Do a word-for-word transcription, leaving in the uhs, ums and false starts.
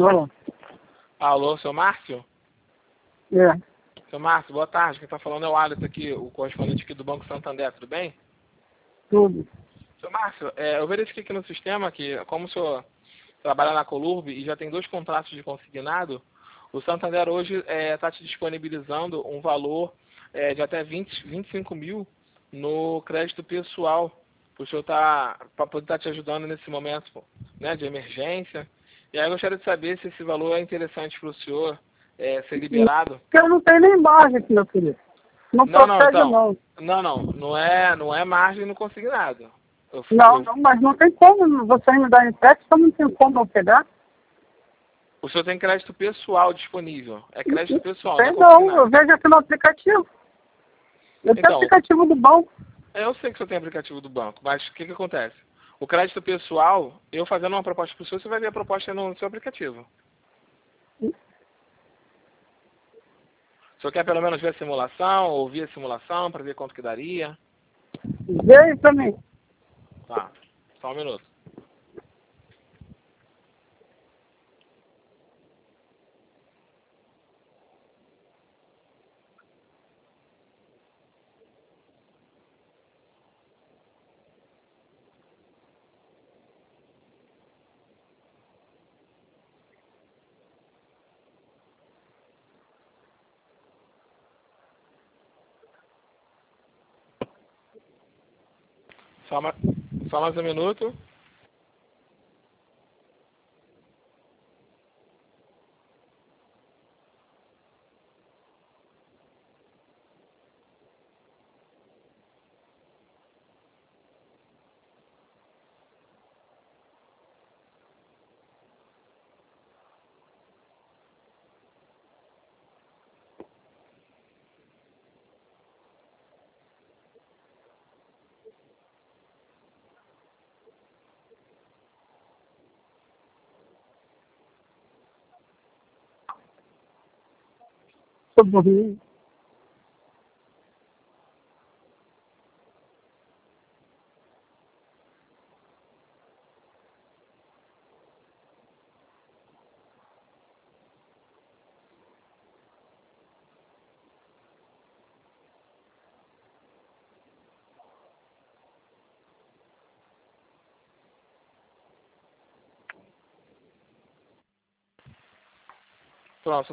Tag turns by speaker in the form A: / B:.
A: Alô?
B: Alô, seu Márcio?
A: É.
B: Seu Márcio, boa tarde. Quem está falando é o Alisson aqui, o correspondente aqui do Banco Santander, tudo bem?
A: Tudo.
B: Seu Márcio, é, eu verifiquei aqui no sistema que, como o senhor trabalha na Colurb e já tem dois contratos de consignado, o Santander hoje está te disponibilizando um valor é, de até vinte, vinte e cinco mil no crédito pessoal, para o senhor tá, para poder estar te ajudando nesse momento, pô, né, de emergência. E aí eu gostaria de saber se esse valor é interessante para o senhor é, ser liberado.
A: Porque eu não tenho nem margem aqui, meu querido. Não,
B: Não, não,
A: procede,
B: então.
A: não.
B: Não, não. Não é, não é margem no consignado. Eu,
A: Não,
B: eu,
A: não, mas não tem como você me dar empréstimo, não tem como eu pegar.
B: o senhor tem crédito pessoal disponível. É crédito pessoal, não é
A: Tem não, eu
B: consignado.
A: vejo aqui no aplicativo. Eu tenho
B: Então,
A: aplicativo do banco.
B: eu sei que o senhor tem aplicativo do banco, mas o que, que acontece? O crédito pessoal, eu fazendo uma proposta para o senhor, você vai ver a proposta no seu aplicativo. O senhor quer pelo menos ver a simulação, ouvir a simulação, para ver quanto que daria?
A: Vê aí pra mim.
B: Tá, só um minuto. Só, ma só mais um minuto.
A: Sou burrinho.
B: Pronto,